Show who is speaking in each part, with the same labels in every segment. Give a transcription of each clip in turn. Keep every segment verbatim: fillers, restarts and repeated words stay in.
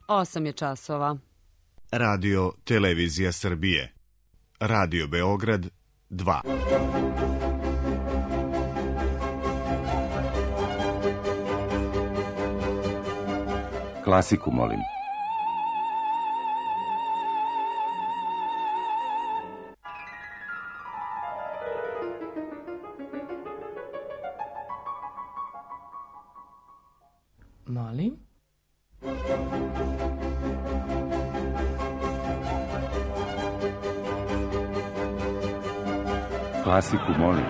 Speaker 1: osam je časova.
Speaker 2: Radio Televizija Srbije. Radio Beograd dva.
Speaker 3: Klasiku, molim.
Speaker 4: Molim?
Speaker 3: Klasiku, molim.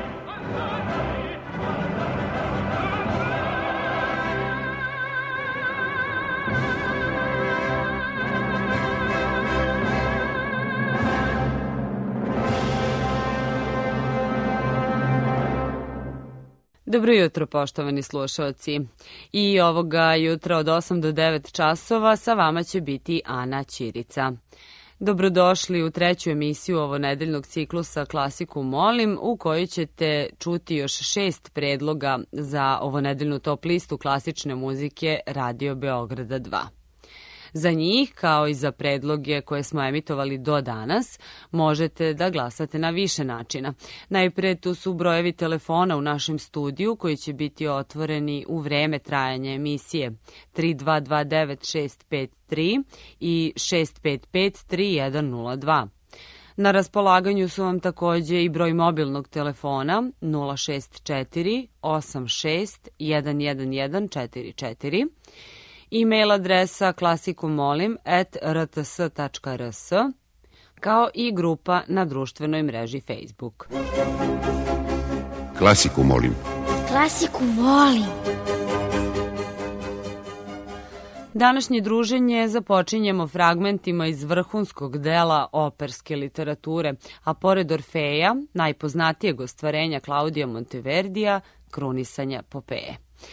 Speaker 1: Dobro jutro, poštovani slušalci. I ovoga jutra od osam do devet časova sa vama će biti Ana Ćirica. Dobrodošli u treću emisiju ovonedeljnog ciklusa Klasiku molim, u kojoj ćete čuti još šest predloga za ovonedeljnu top listu klasične muzike Radio Beograda dva. Za njih, kao i za predloge koje smo emitovali do danas, možete da glasate na više načina. Najpre tu su brojevi telefona u našem studiju koji će biti otvoreni u vreme trajanja emisije tri dva dva devet šest pet tri i šest pet pet tri jedan nula dva. Na raspolaganju su vam takođe i broj mobilnog telefona nula šest četiri osam šest jedan jedan jedan četiri četiri, e-mail adresa klasikumolim at r t s tačka r s, kao i grupa na društvenoj mreži Facebook.
Speaker 3: Klasiku, molim.
Speaker 5: Klasiku volim.
Speaker 1: Današnje druženje započinjemo fragmentima iz vrhunskog dela operske literature, a pored Orfeja, najpoznatijeg ostvarenja Klaudija Monteverdija, Krunisanja Popeje.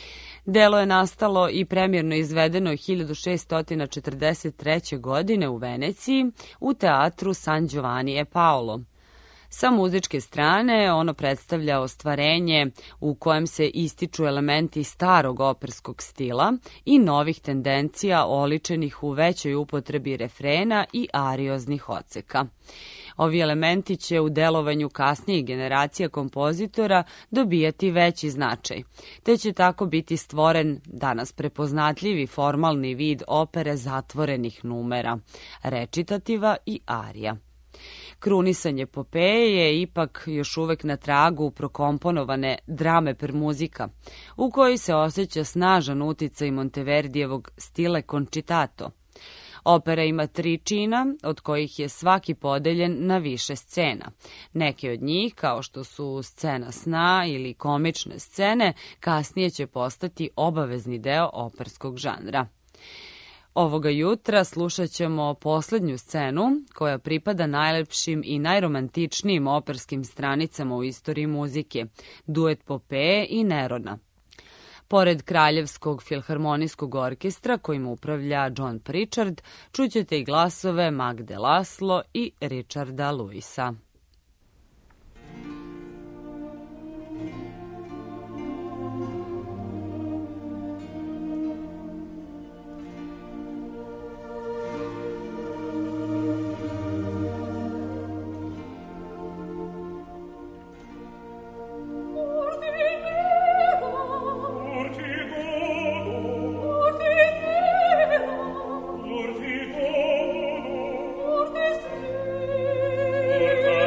Speaker 1: Delo je nastalo i premjerno izvedeno hiljadu šeststo četrdeset treće. godine u Veneciji u teatru San Giovanni e Paolo. Sa muzičke strane ono predstavlja ostvarenje u kojem se ističu elementi starog operskog stila i novih tendencija oličenih u većoj upotrebi refrena i arioznih odseka. Ovi elementi će u delovanju kasnijih generacija kompozitora dobijati veći značaj, te će tako biti stvoren danas prepoznatljivi formalni vid opere zatvorenih numera, recitativa i arija. Krunisanje Popeje je ipak još uvek na tragu prokomponovane drame per muzika, u kojoj se osjeća snažan uticaj Monteverdijevog stile concitato. Opera ima tri čina, od kojih je svaki podeljen na više scena. Neke od njih, kao što su scena sna ili komične scene, kasnije će postati obavezni deo operskog žanra. Ovoga jutra slušat ćemo poslednju scenu koja pripada najlepšim i najromantičnijim operskim stranicama u istoriji muzike, duet Popeje i Nerona. Pored Kraljevskog filharmonijskog orkestra kojim upravlja John Pritchard, čućete i glasove Magde Laslo i Richarda Lewisa.
Speaker 6: Urti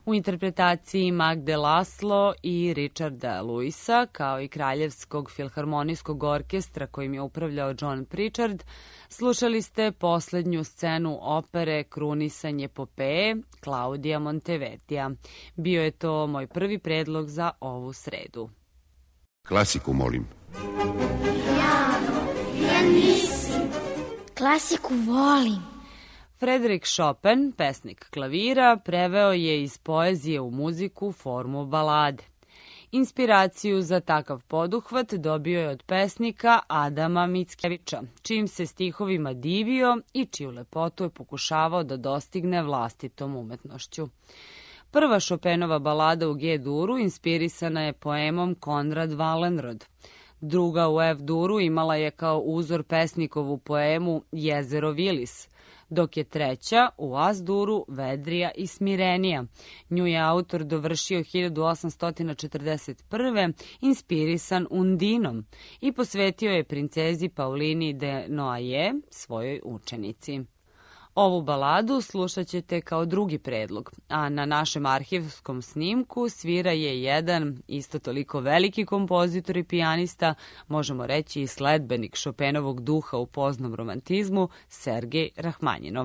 Speaker 1: u interpretaciji Magde Laslo i Richarda Luisa, kao i Kraljevskog filharmonijskog orkestra kojim je upravljao John Pritchard, slušali ste poslednju scenu opere Krunisanje Popeje Claudia Monteverdija. Bio je to moj prvi predlog za ovu sredu.
Speaker 3: Klasiku, molim.
Speaker 5: Piano, pianisti. Klasiku volim.
Speaker 1: Frédéric Chopin, pesnik klavira, preveo je iz poezije u muziku formu balade. Inspiraciju za takav poduhvat dobio je od pesnika Adama Mickiewicza, čijim se stihovima divio i čiju lepotu je pokušavao da dostigne vlastitom umetnošću. Prva Chopinova balada u G-duru inspirisana je poemom Konrad Wallenrod. Druga u F-duru imala je kao uzor pesnikovu poemu Jezero Vilis, dok je treća u As-duru Vedrija i Smirenija. Nju je autor dovršio hiljadu osamsto četrdeset prve inspirisan Undinom i posvetio je princezi Paulini de Noailles, svojoj učenici. Ovu baladu slušat ćete kao drugi predlog, a na našem arhivskom snimku svira je jedan isto toliko veliki kompozitor i pijanista, možemo reći i sledbenik Chopinovog duha u poznom romantizmu, Sergej Rahmanjinov.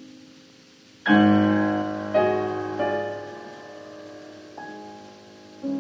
Speaker 5: Thank you.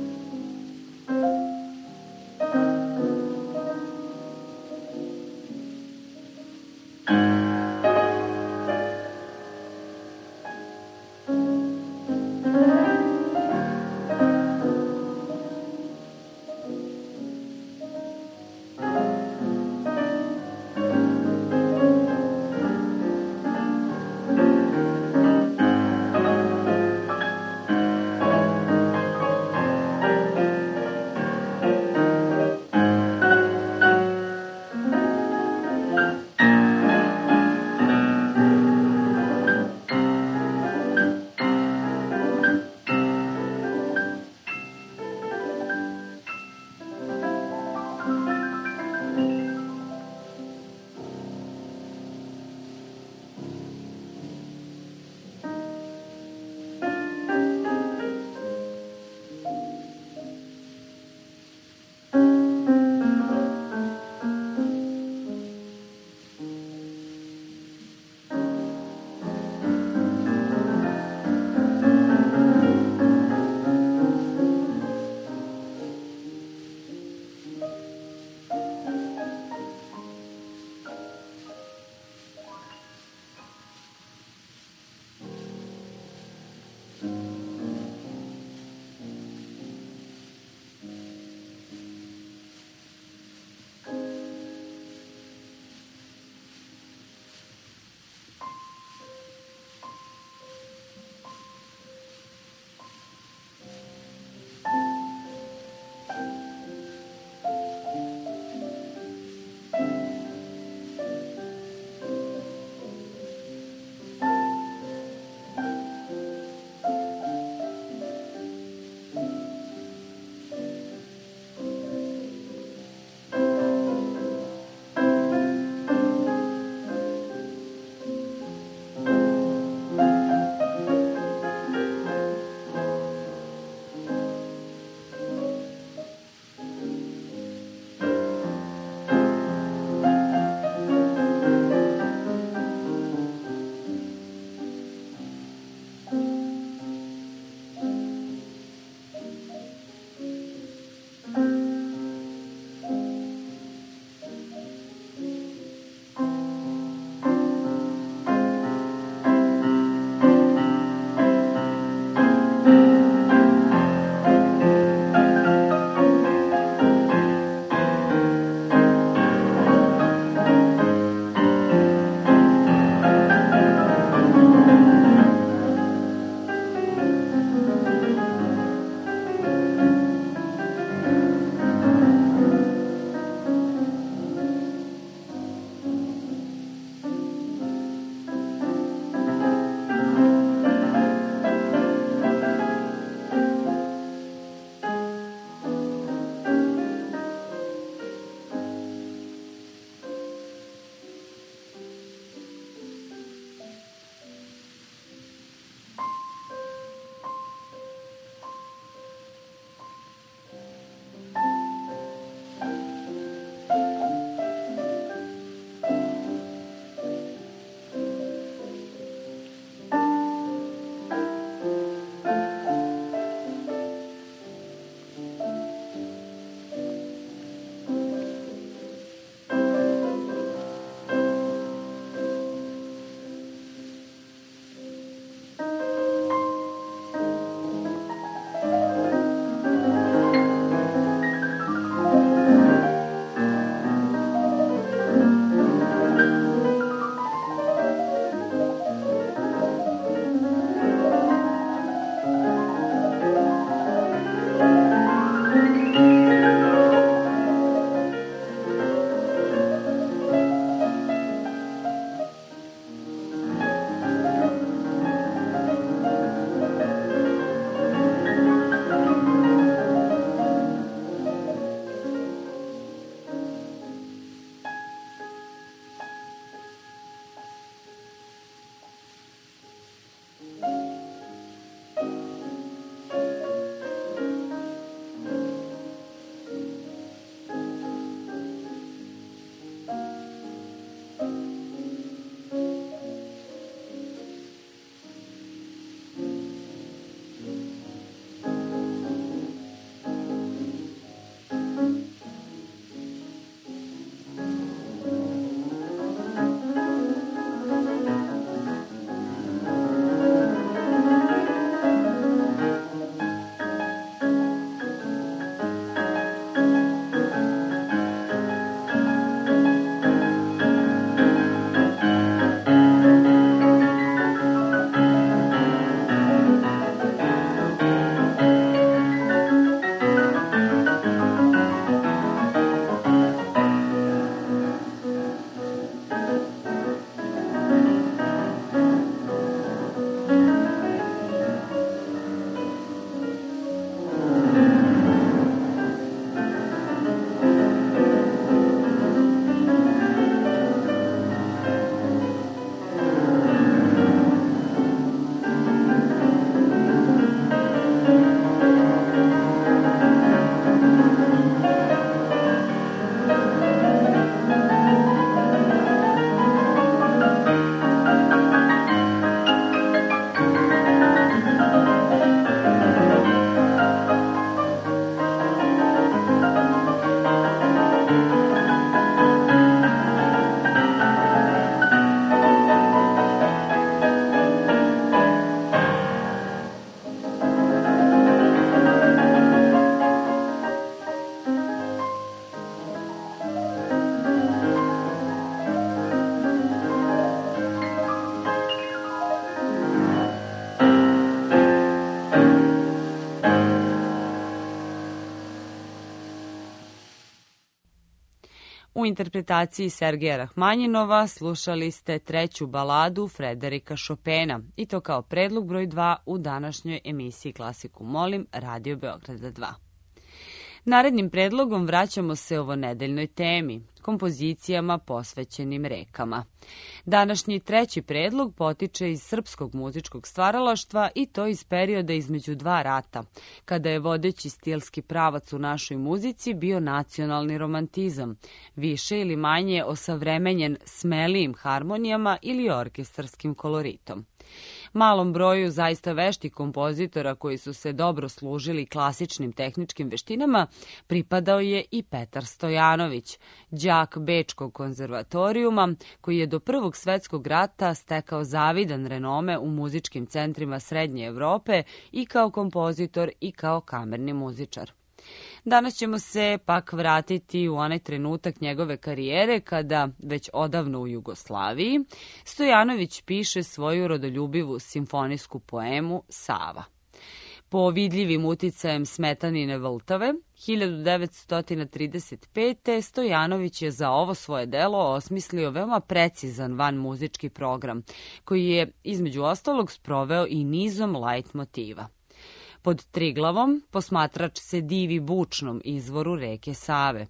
Speaker 1: U interpretaciji Sergeja Rahmanjinova slušali ste treću baladu Frederika Chopina i to kao predlog broj dva u današnjoj emisiji Klasiku molim Radio Beograda dva. Narednim predlogom vraćamo se ovonedeljnoj temi, kompozicijama posvećenim rekama. Današnji treći predlog potiče iz srpskog muzičkog stvaralaštva i to iz perioda između dva rata, kada je vodeći stilski pravac u našoj muzici bio nacionalni romantizam, više ili manje osavremenjen smelijim harmonijama ili orkestarskim koloritom. Malom broju zaista veštih kompozitora koji su se dobro služili klasičnim tehničkim veštinama pripadao je i Petar Stojanović, đak Bečkog konzervatorijuma koji je do Prvog svetskog rata stekao zavidan renome u muzičkim centrima Srednje Evrope i kao kompozitor i kao kamerni muzičar. Danas ćemo se pak vratiti u onaj trenutak njegove karijere kada, već odavno u Jugoslaviji, Stojanović piše svoju rodoljubivu simfonijsku poemu Sava. Po vidljivim uticajem Smetanine Vltave, hiljadu devetsto trideset pete. Stojanović je za ovo svoje delo osmislio veoma precizan vanmuzički program, koji je, između ostalog, sproveo i nizom lajt motiva. Pod Triglavom posmatrač se divi bučnom izvoru reke Save.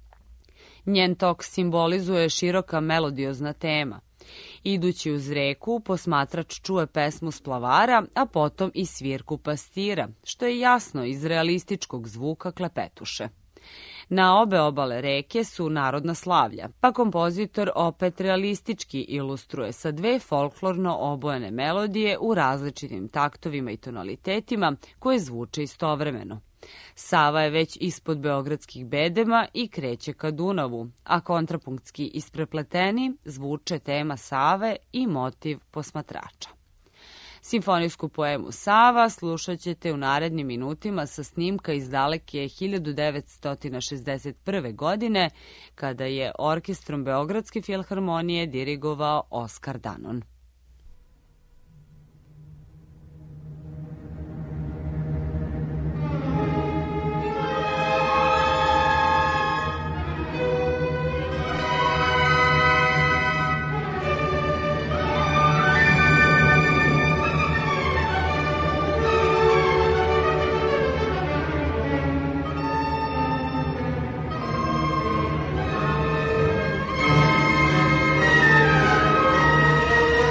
Speaker 1: Njen tok simbolizuje široka melodiozna tema. Idući uz reku, posmatrač čuje pesmu splavara, a potom i svirku pastira, što je jasno iz realističkog zvuka klepetuše. Na obe obale reke su narodna slavlja, pa kompozitor opet realistički ilustruje sa dve folklorno obojene melodije u različitim taktovima i tonalitetima koje zvuče istovremeno. Sava je već ispod beogradskih bedema i kreće ka Dunavu, a kontrapunktski isprepleteni zvuče tema Save i motiv posmatrača. Simfonijsku poemu Sava slušat ćete u narednim minutima sa snimka iz daleke hiljadu devetsto šezdeset prve. godine, kada je orkestrom Beogradske filharmonije dirigovao Oskar Danon.
Speaker 4: Thank you.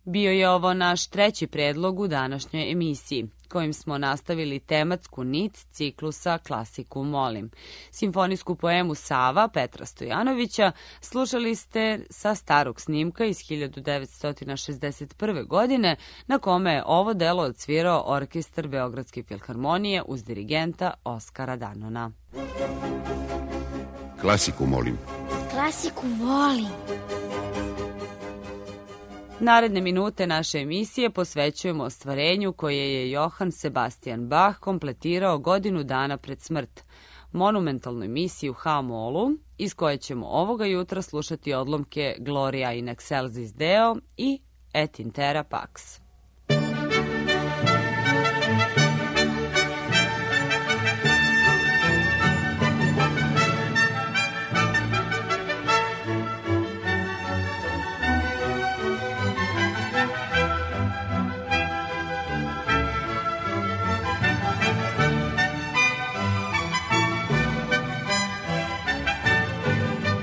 Speaker 1: Bio je ovo naš treći predlog u današnjoj emisiji, kojim smo nastavili tematsku nit ciklusa Klasiku molim. Simfonijsku poemu Sava Petra Stojanovića slušali ste sa starog snimka iz hiljadu devetsto šezdeset prve. godine, na kome je ovo delo odsvirao orkestar Beogradske filharmonije uz dirigenta Oskara Danona.
Speaker 3: Klasiku molim.
Speaker 5: Klasiku volim.
Speaker 1: Naredne minute naše emisije posvećujemo ostvarenju koje je Johann Sebastian Bach kompletirao godinu dana pred smrt, monumentalnoj misiji u Ha-molu, iz koje ćemo ovoga jutra slušati odlomke Gloria in excelsis Deo i Et in terra pax.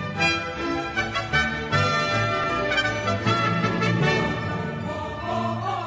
Speaker 4: Oh,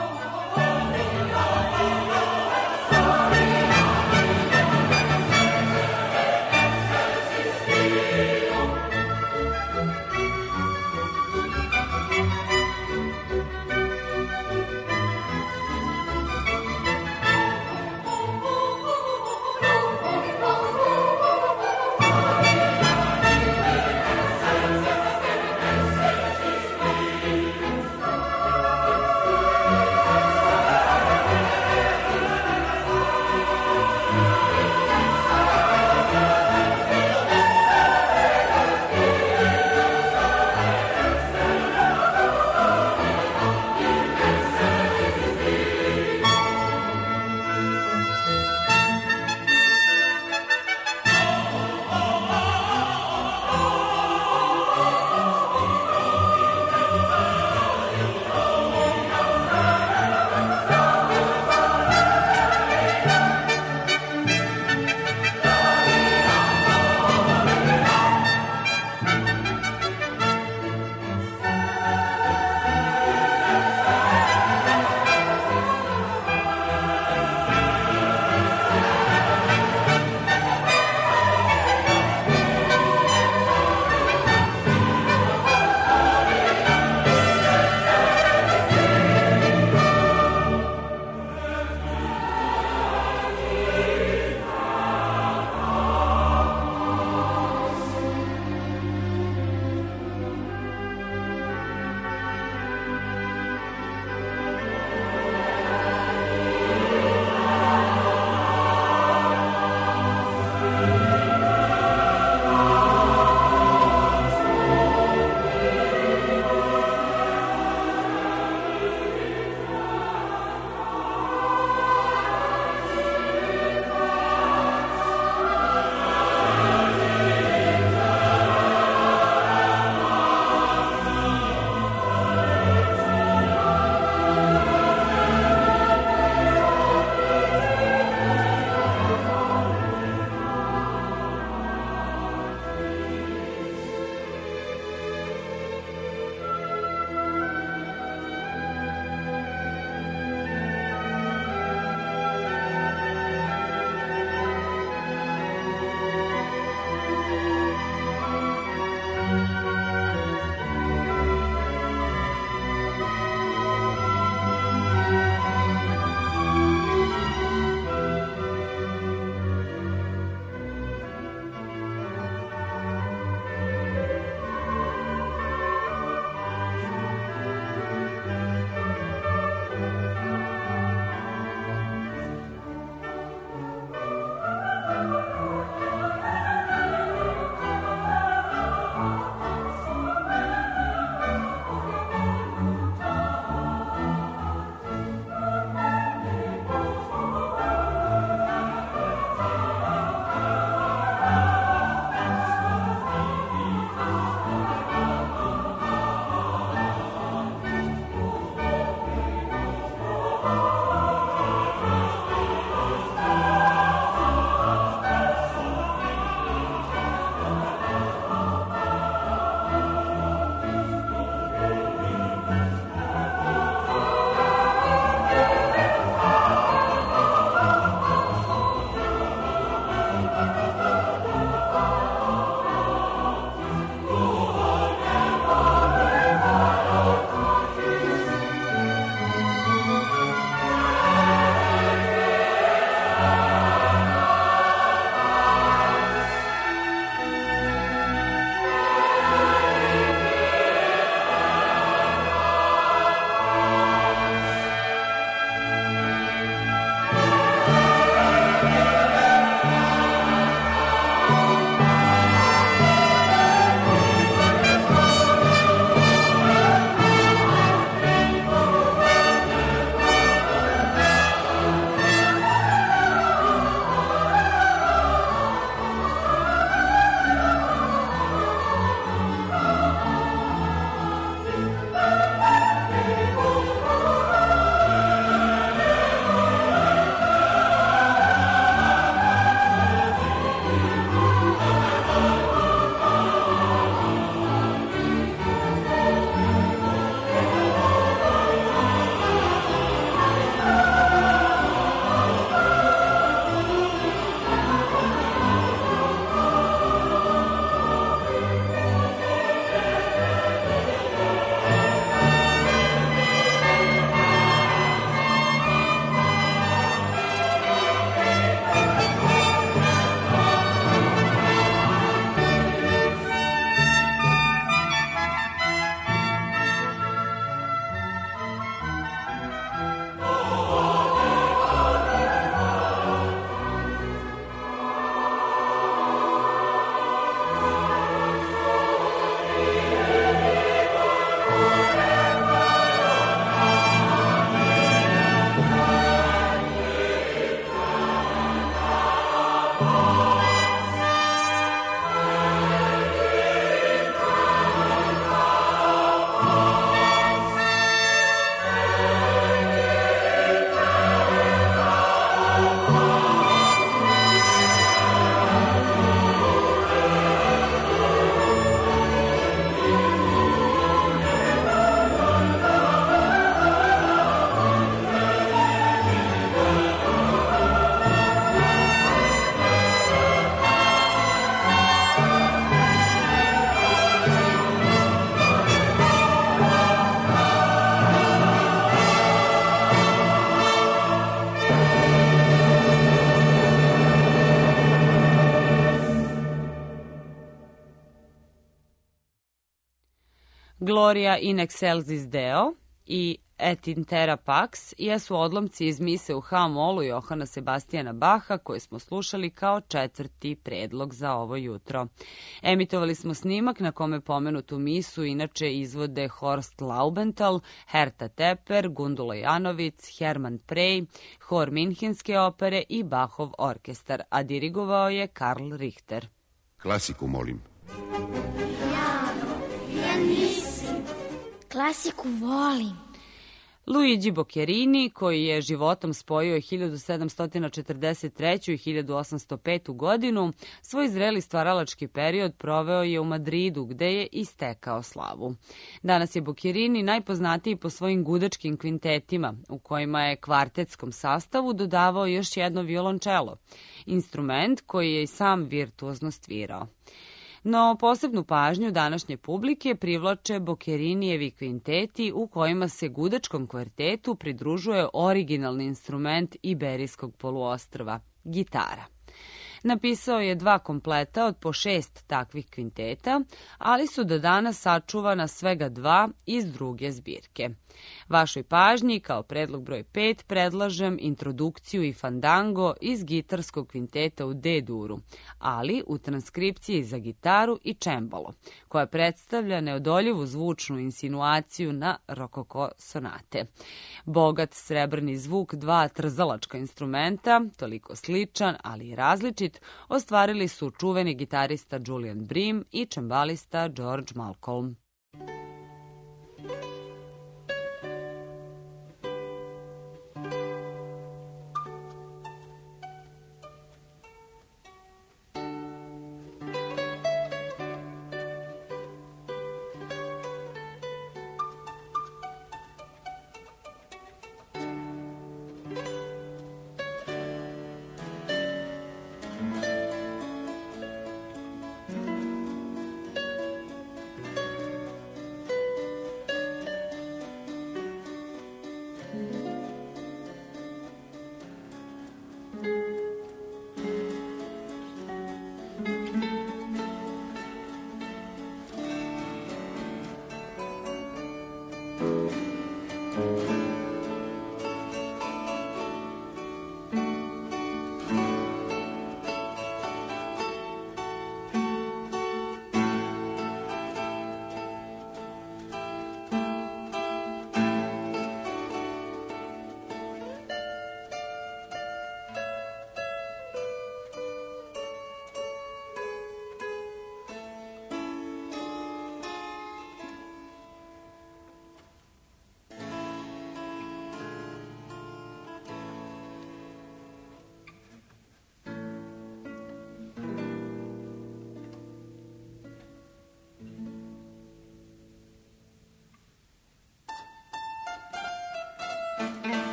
Speaker 1: Gloria in excelsis Deo i Et intera pax jesu odlomci iz mise u H-molu Johana Sebastijana Baha koje smo slušali kao četvrti predlog za ovo jutro. Emitovali smo snimak na kome pomenutu misu inače izvode Horst Laubenthal, Herta Tepper, Gundula Janovic, Hermann Prey, Hor Minhenske opere i Bachov orkestar, a dirigovao je Karl Richter.
Speaker 3: Klasiku molim.
Speaker 5: Klasiku volim.
Speaker 1: Luigi Boccherini, koji je životom spojio hiljadu sedamsto četrdeset treću. i hiljadu osamsto petu. godinu, svoj zreli stvaralački period proveo je u Madridu, gde je i stekao slavu. Danas je Boccherini najpoznatiji po svojim gudačkim kvintetima, u kojima je kvartetskom sastavu dodavao još jedno violončelo, instrument koji je i sam virtuozno svirao. No, posebnu pažnju današnje publike privlače Boccherinijevi kvinteti u kojima se gudačkom kvartetu pridružuje originalni instrument Iberijskog poluostrva – gitara. Napisao je dva kompleta od po šest takvih kvinteta, ali su do danas sačuvana svega dva iz druge zbirke. Vašoj pažnji, kao predlog broj pet, predlažem introdukciju i fandango iz gitarskog kvinteta u D-duru, ali u transkripciji za gitaru i čembalo, koja predstavlja neodoljivu zvučnu insinuaciju na rokoko sonate. Bogat srebrni zvuk dva trzalačka instrumenta, toliko sličan, ali i različit, ostvarili su čuveni gitarista Julian Bream i čembalista George Malcolm.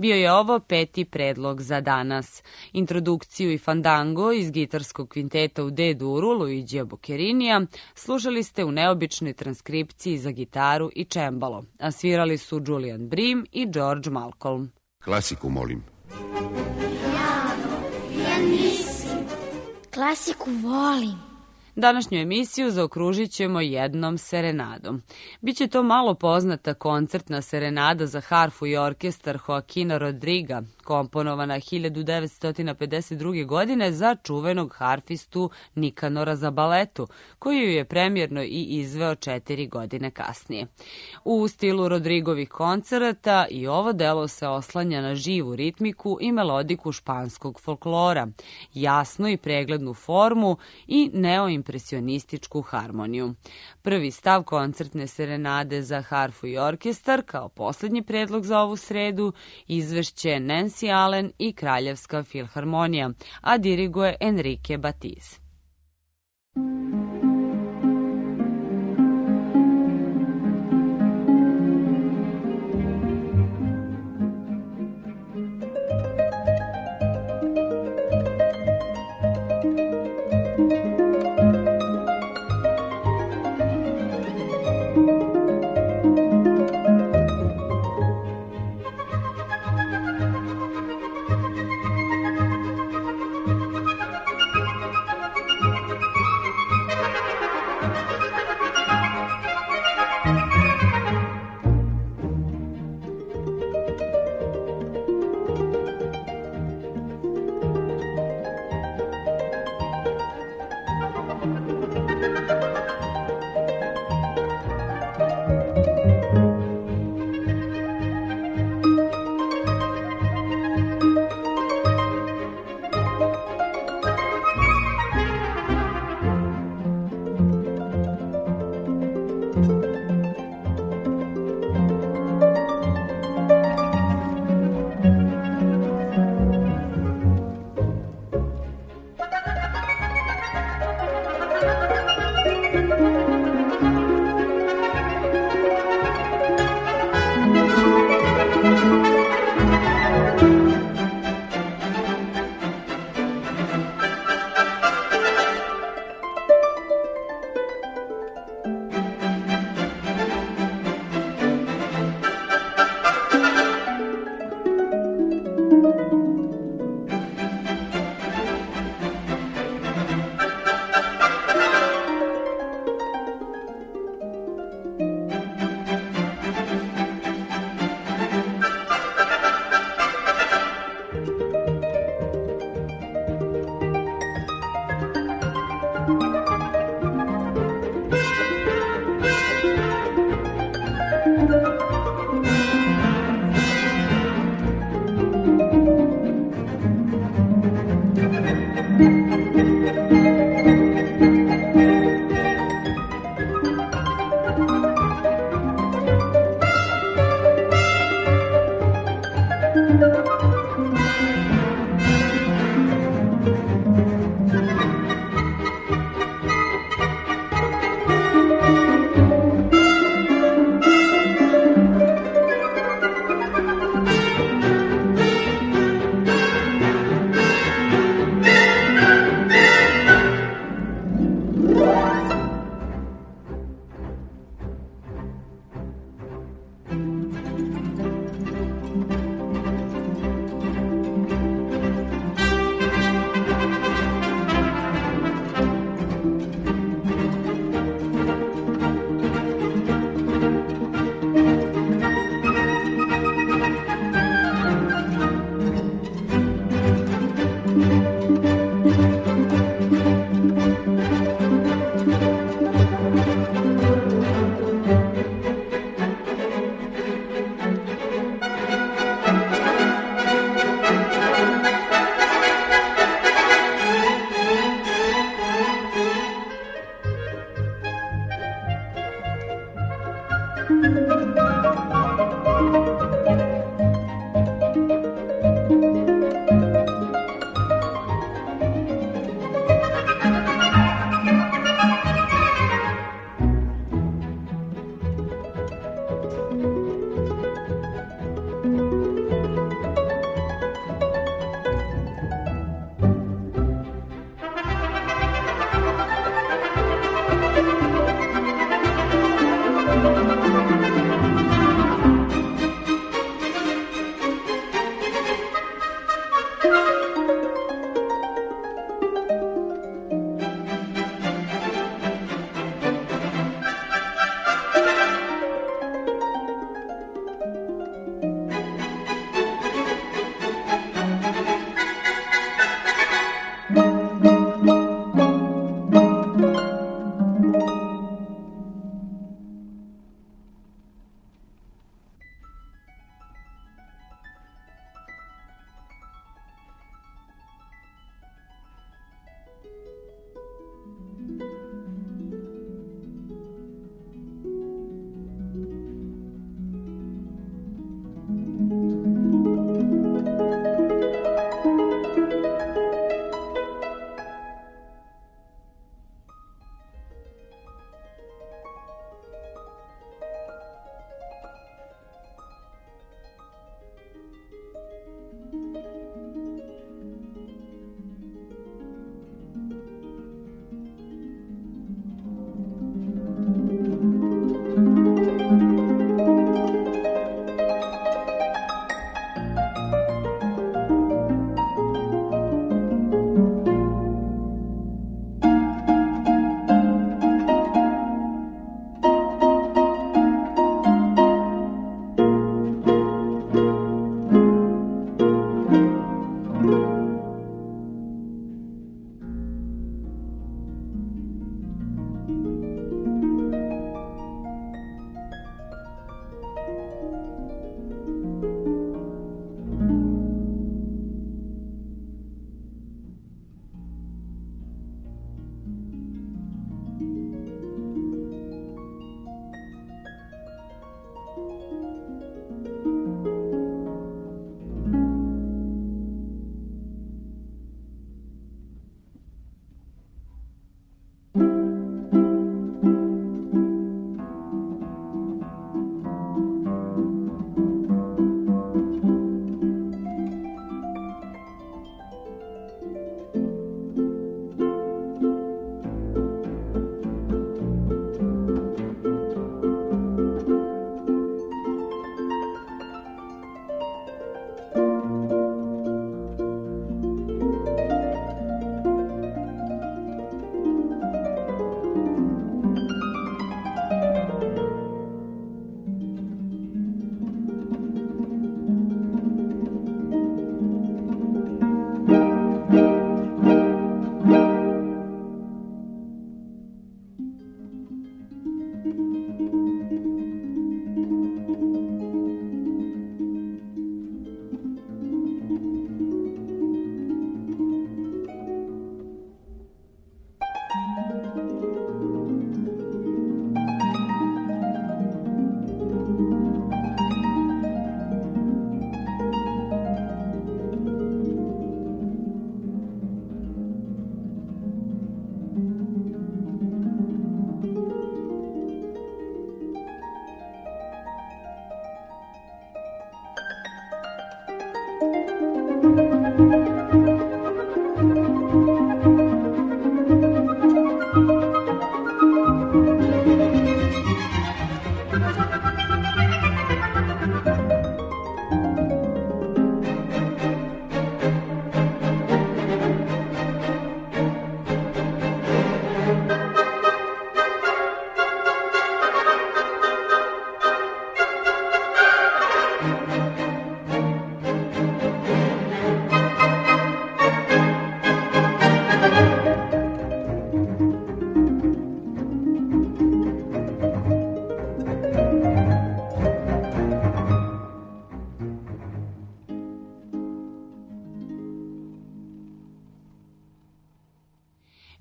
Speaker 1: Bio je ovo peti predlog za danas. Introdukciju i fandango iz gitarskog kvinteta u D-duru Luigija Bocchettinija slušali ste u neobičnoj transkripciji za gitaru i čembalo, a svirali su Julian Bream i George Malcolm.
Speaker 3: Klasiku, molim.
Speaker 5: Klasiku volim.
Speaker 1: Današnju emisiju zaokružit ćemo jednom serenadom. Biće to malo poznata koncertna serenada za harfu i orkestar Joaquina Rodriga, komponovana hiljadu devetsto pedeset druge. godine za čuvenog harfistu Nikanora Zabaletu, koji ju je premjerno i izveo četiri godine kasnije. U stilu Rodrigovih koncerata i ovo delo se oslanja na živu ritmiku i melodiku španskog folklora, jasnu i preglednu formu i neoimpresionističku harmoniju. Prvi stav koncertne serenade za harfu i orkestar, kao posljednji predlog za ovu sredu, izvešće Nancy Allen i Kraljevska filharmonija, a diriguje Enrique Batiz.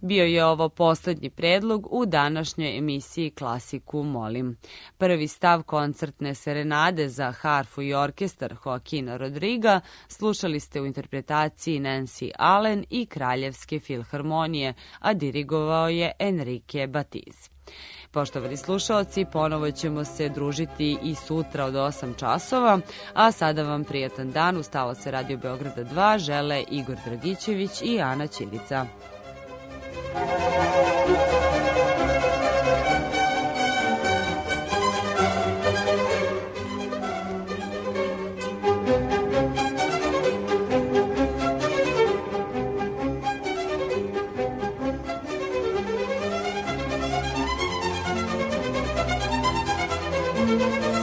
Speaker 1: Bio je ovo poslednji predlog u današnjoj emisiji Klasiku molim. Prvi stav koncertne serenade za harfu i orkestar Joaquina Rodriga slušali ste u interpretaciji Nancy Allen i Kraljevske filharmonije, a dirigovao je Enrique Batiz. Poštovani slušaoci, ponovo ćemo se družiti i sutra od osam časova, a sada vam prijatan dan. Uz talas Radio Beograda dva žele Igor Dragićević i Ana Ćirica.
Speaker 5: Thank you.